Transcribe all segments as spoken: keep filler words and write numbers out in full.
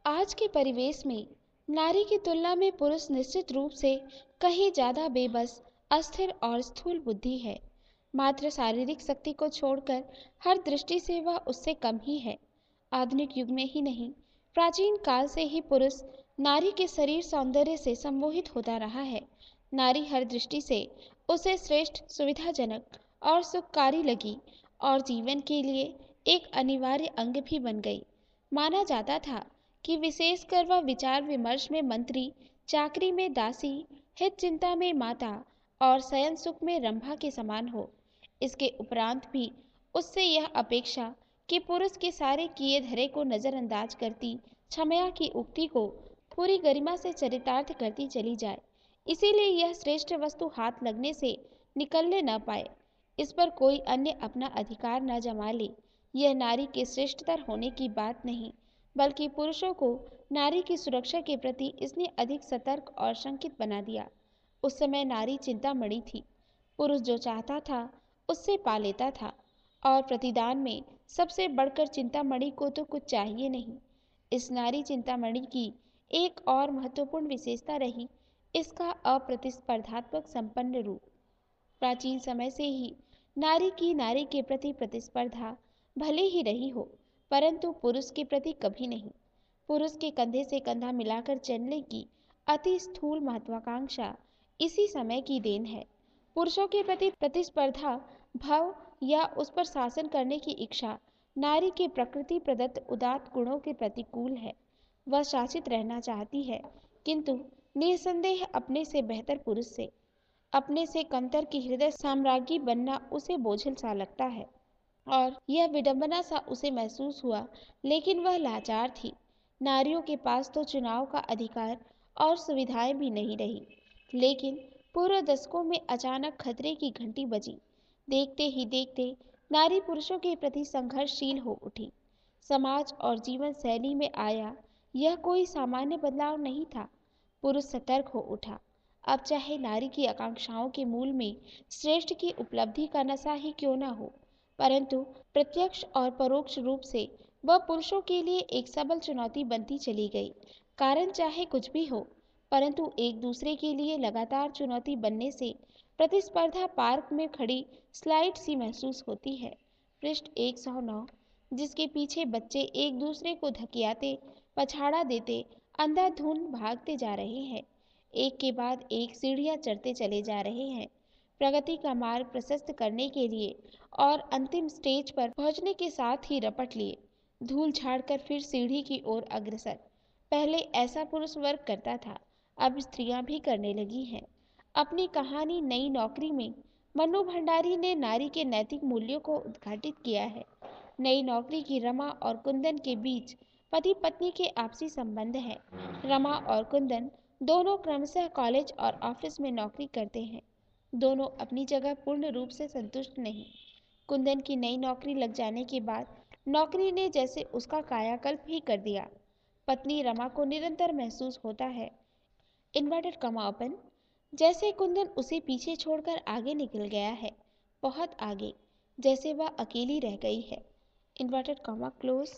आज के परिवेश में नारी की तुलना में पुरुष निश्चित रूप से कहीं ज्यादा बेबस, अस्थिर और स्थूल बुद्धि है। मात्र शारीरिक शक्ति को छोड़कर हर दृष्टि से वह उससे कम ही है। आधुनिक युग में ही नहीं, प्राचीन काल से ही पुरुष नारी के शरीर सौंदर्य से सम्मोहित होता रहा है। नारी हर दृष्टि से उसे श्रेष्ठ, सुविधाजनक और सुखकारी लगी और जीवन के लिए एक अनिवार्य अंग भी बन गई। माना जाता था कि विशेषकर वह विचार विमर्श में मंत्री, चाकरी में दासी, हित चिंता में माता और शयन सुख में रंभा के समान हो। इसके उपरांत भी उससे यह अपेक्षा कि पुरुष के सारे किए धरे को नजरअंदाज करती, क्षमया की उक्ति को पूरी गरिमा से चरितार्थ करती चली जाए। इसीलिए यह श्रेष्ठ वस्तु हाथ लगने से निकलने न पाए, इस पर कोई अन्य अपना अधिकार न जमा ले। यह नारी के श्रेष्ठतर होने की बात नहीं, बल्कि पुरुषों को नारी की सुरक्षा के प्रति इसने अधिक सतर्क और शंकित बना दिया। उस समय नारी चिंतामणि थी। पुरुष जो चाहता था उससे पा लेता था, और प्रतिदान में सबसे बढ़कर चिंतामणि को तो कुछ चाहिए नहीं। इस नारी चिंतामणि की एक और महत्वपूर्ण विशेषता रही इसका अप्रतिस्पर्धात्मक संपन्न रूप। प्राचीन समय से ही नारी की नारी के प्रति प्रतिस्पर्धा भले ही रही हो, परंतु पुरुष के प्रति कभी नहीं। पुरुष के कंधे से कंधा मिलाकर चलने की अति स्थूल महत्वाकांक्षा इसी समय की देन है। पुरुषों के प्रति प्रतिस्पर्धा भाव या उस पर शासन करने की इच्छा नारी के प्रकृति प्रदत्त उदात्त गुणों के प्रतिकूल है। वह शासित रहना चाहती है, किंतु निसंदेह अपने से बेहतर पुरुष से। अपने से कमतर की हृदय साम्राज्ञी बनना उसे बोझिल सा लगता है, और यह विडंबना सा उसे महसूस हुआ। लेकिन वह लाचार थी। नारियों के पास तो चुनाव का अधिकार और सुविधाएं भी नहीं रही। लेकिन पूर्व दशकों में अचानक खतरे की घंटी बजी। देखते ही देखते नारी पुरुषों के प्रति संघर्षशील हो उठी। समाज और जीवन शैली में आया यह कोई सामान्य बदलाव नहीं था। पुरुष सतर्क हो उठा। अब चाहे नारी की आकांक्षाओं के मूल में श्रेष्ठ की उपलब्धि का नशा ही क्यों न हो, परंतु प्रत्यक्ष और परोक्ष रूप से वह पुरुषों के लिए एक सबल चुनौती बनती चली गई। कारण चाहे कुछ भी हो, परंतु एक दूसरे के लिए लगातार चुनौती बनने से प्रतिस्पर्धा पार्क में खड़ी स्लाइड सी महसूस होती है। पृष्ठ एक सौ नौ, जिसके पीछे बच्चे एक दूसरे को धकियाते, पछाड़ा देते, अंधाधुंध भागते जा रहे हैं। एक के बाद एक सीढ़ियां चढ़ते चले जा रहे हैं, प्रगति का मार्ग प्रशस्त करने के लिए, और अंतिम स्टेज पर पहुंचने के साथ ही रपट लिए, धूल झाड़कर फिर सीढ़ी की ओर अग्रसर। पहले ऐसा पुरुष वर्ग करता था, अब स्त्रियां भी करने लगी हैं। अपनी कहानी नई नौकरी में मन्नू भंडारी ने नारी के नैतिक मूल्यों को उद्घाटित किया है। नई नौकरी की रमा और कुंदन के बीच पति पत्नी के आपसी संबंध है। रमा और कुंदन दोनों क्रमशः कॉलेज और ऑफिस में नौकरी करते हैं। दोनों अपनी जगह पूर्ण रूप से संतुष्ट नहीं। कुंदन की नई नौकरी लग जाने के बाद नौकरी ने जैसे उसका कायाकल्प ही कर दिया। पत्नी रमा को निरंतर महसूस होता है, इन्वर्टेड कमा ओपन, जैसे कुंदन उसे पीछे छोड़कर आगे निकल गया है, बहुत आगे, जैसे वह अकेली रह गई है, इन्वर्टेड कमा क्लोज।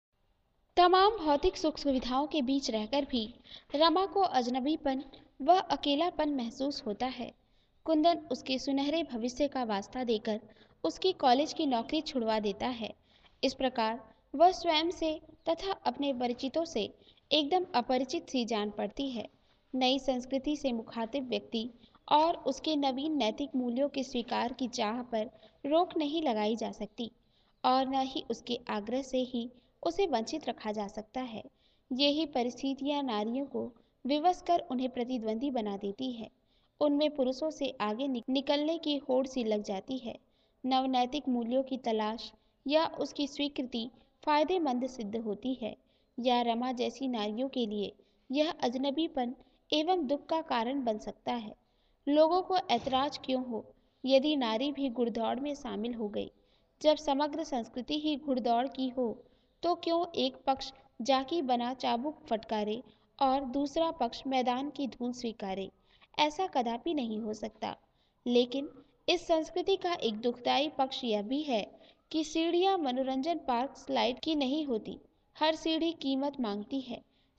तमाम भौतिक सुख सुविधाओं के बीच रहकर भी रमा को अजनबीपन व अकेलापन महसूस होता है। कुंदन उसके सुनहरे भविष्य का वास्ता देकर उसकी कॉलेज की नौकरी छुड़वा देता है। इस प्रकार वह स्वयं से तथा अपने परिचितों से एकदम अपरिचित सी जान पड़ती है। नई संस्कृति से मुखातिब व्यक्ति और उसके नवीन नैतिक मूल्यों के स्वीकार की चाह पर रोक नहीं लगाई जा सकती, और न ही उसके आग्रह से ही उसे वंचित रखा जा सकता है। यही परिस्थितियां नारियों को विवश कर उन्हें प्रतिद्वंदी बना देती है। उनमें पुरुषों से आगे निकलने की होड़ सी लग जाती है। नवनैतिक मूल्यों की तलाश या उसकी स्वीकृति फायदेमंद सिद्ध होती है, या रमा जैसी नारियों के लिए यह अजनबीपन एवं दुख का कारण बन सकता है। लोगों को ऐतराज क्यों हो यदि नारी भी घुड़दौड़ में शामिल हो गई। जब समग्र संस्कृति ही घुड़दौड़ की हो, तो क्यों एक पक्ष जाकी बना चाबुक फटकारे और दूसरा पक्ष मैदान की धूल स्वीकारे। ऐसा कदापि नहीं हो सकता। लेकिन इस संस्कृति का एक दुखदायी पक्ष यह भी है कि सीढ़ियां मनोरंजन पार्क स्लाइड की नहीं होती। हर सीढ़ी कीमत मांगती है।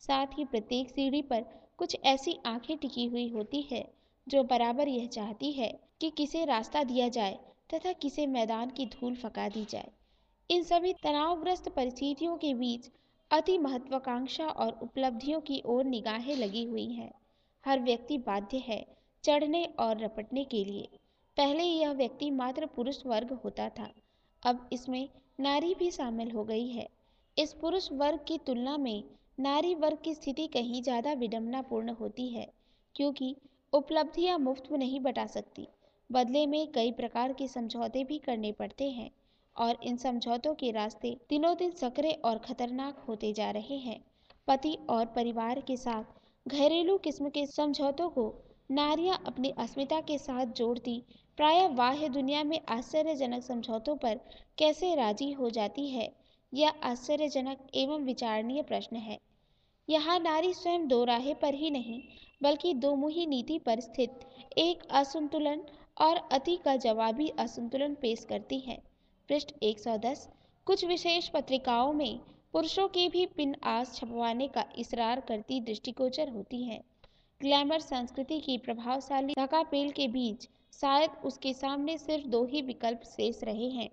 साथ ही प्रत्येक सीढ़ी पर कुछ ऐसी आंखें टिकी हुई होती है जो बराबर यह चाहती है कि किसे रास्ता दिया जाए तथा किसे मैदान की धूल फंका दी जाए। इन सभी तनावग्रस्त परिस्थितियों के बीच अति महत्वाकांक्षा और उपलब्धियों की ओर निगाहें लगी हुई हैं। हर व्यक्ति बाध्य है चढ़ने और रपटने के लिए। पहले यह व्यक्ति मात्र पुरुष वर्ग होता था, अब इसमें नारी भी शामिल हो गई है। इस पुरुष वर्ग की तुलना में नारी वर्ग की स्थिति कहीं ज़्यादा विडंबनापूर्ण होती है, क्योंकि उपलब्धियां मुफ्त में नहीं बटा सकती, बदले में कई प्रकार के समझौते भी करने पड़ते हैं और इन समझौतों के रास्ते दिनों दिन सकरे और खतरनाक होते जा रहे हैं। पति और परिवार के साथ घरेलू किस्म के समझौतों को नारियां अपनी अस्मिता के साथ जोड़ती प्रायः बाह्य दुनिया में आश्चर्यजनक समझौतों पर कैसे राजी हो जाती है, यह आश्चर्यजनक एवं विचारणीय प्रश्न है। यहाँ नारी स्वयं दो राहे पर ही नहीं बल्कि दोमुही नीति पर स्थित एक असंतुलन और अति का जवाबी असंतुलन पेश करती है। पृष्ठ एक सौ दस। कुछ विशेष पत्रिकाओं में पुरुषों की भी पिन आस छपवाने का इसरार करती दृष्टिगोचर होती है। ग्लैमर संस्कृति की प्रभावशाली धकापेल के बीच शायद उसके सामने सिर्फ दो ही विकल्प शेष रहे हैं।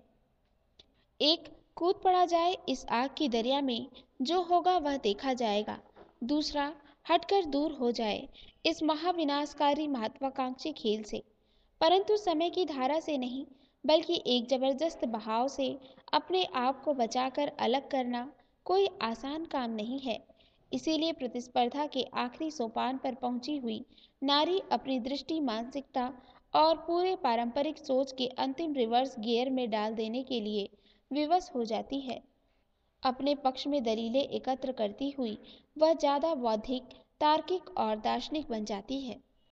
एक, कूद पड़ा जाए इस आग की दरिया में, जो होगा वह देखा जाएगा। दूसरा, हटकर दूर हो जाए इस महाविनाशकारी महत्वाकांक्षी खेल से। परंतु समय की धारा से नहीं बल्कि एक जबरदस्त बहाव से अपने आप को बचाकर अलग करना कोई आसान काम नहीं है। इसीलिए प्रतिस्पर्धा के आखिरी सोपान पर पहुंची हुई नारी अपनी दृष्टि, मानसिकता और पूरे पारंपरिक सोच के अंतिम रिवर्स गियर में डाल देने के लिए विवश हो जाती है। अपने पक्ष में दलीलें एकत्र करती हुई वह ज्यादा बौद्धिक, तार्किक और दार्शनिक बन जाती है।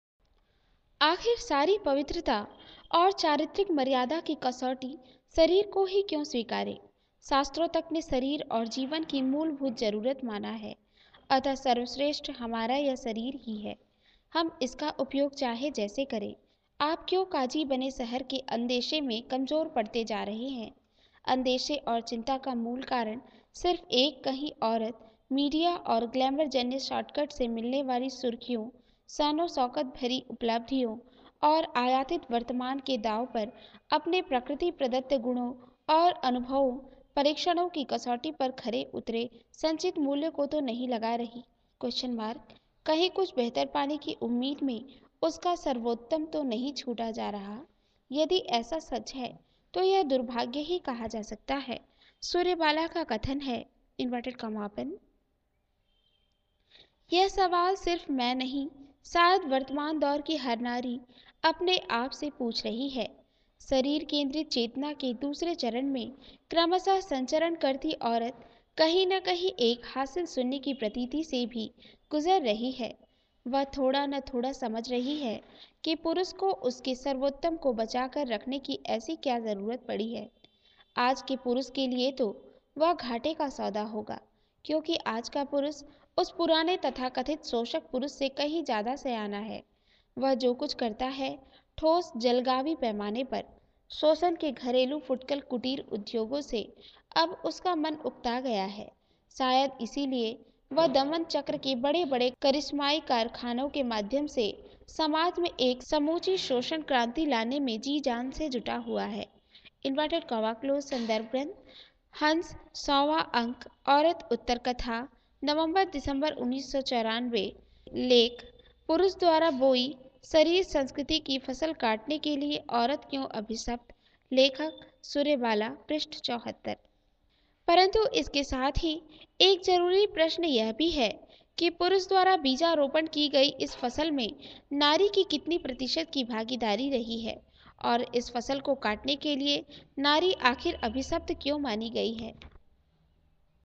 आखिर सारी पवित्रता और चारित्रिक मर्यादा की कसौटी शरीर को ही क्यों स्वीकारे? शास्त्रों तक ने शरीर और जीवन की मूलभूत जरूरत माना है, अतः सर्वश्रेष्ठ हमारा यह शरीर ही है। हम इसका उपयोग चाहे जैसे करें। आप क्यों काजी बने शहर के अंदेशे में कमजोर पड़ते जा रहे हैं? अंदेशे और चिंता का मूल कारण सिर्फ एक, कहीं औरत, मीडिया और ग्लैमर जन्य शॉर्टकट से मिलने वाली सुर्खियों, शानो शौकत भरी उपलब्धियों और आयातित वर्तमान के दांव पर अपने प्रकृति प्रदत्त गुणों और अनुभवों, परीक्षणों की कसौटी पर खरे उतरे संचित मूल्य को तो नहीं लगा रही? Question mark. कहीं कुछ बेहतर पाने की उम्मीद में उसका सर्वोत्तम तो नहीं छूटा जा रहा? यदि ऐसा सच है तो यह दुर्भाग्य ही कहा जा सकता है। सूर्यबाला का कथन है, इन्वर्टेड कॉमा ओपन, यह सवाल सिर्फ मैं नहीं, शायद वर्तमान दौर की हर नारी अपने आप से पूछ रही है। शरीर केंद्रित चेतना के दूसरे चरण में क्रमशः संचरण करती औरत कहीं न कहीं एक हासिल शून्य की प्रतीति से भी गुजर रही है। वह थोड़ा न थोड़ा समझ रही है कि पुरुष को उसके सर्वोत्तम को बचाकर रखने की ऐसी क्या जरूरत पड़ी है। आज के पुरुष के लिए तो वह घाटे का सौदा होगा, क्योंकि आज का पुरुष उस पुराने तथाकथित शोषक पुरुष से कहीं ज्यादा सयाना है। वह जो कुछ करता है ठोस जलगावी पैमाने पर शोषण के घरेलू फुटकल कुटीर उद्योगों से अब उसका मन उकता गया है। शायद इसीलिए वह दमन चक्र के बड़े बड़े करिश्माई कारखानों के माध्यम से समाज में एक समूची शोषण क्रांति लाने में जी जान से जुटा हुआ है। Inverted comma close. संदर्भ ग्रंथ हंस, सौवा अंक, औरत उत्तर कथा, नवंबर दिसंबर उन्नीस सौ चौरानवे। लेख, पुरुष द्वारा बोई शरीर संस्कृति की फसल काटने के लिए औरत क्यों अभिशप्त। लेखक सूर्यबाला, पृष्ठ चौहत्तर। परंतु इसके साथ ही एक जरूरी प्रश्न यह भी है कि पुरुष द्वारा बीजारोपण की गई इस फसल में नारी की कितनी प्रतिशत की भागीदारी रही है और इस फसल को काटने के लिए नारी आखिर अभिशप्त क्यों मानी गई है।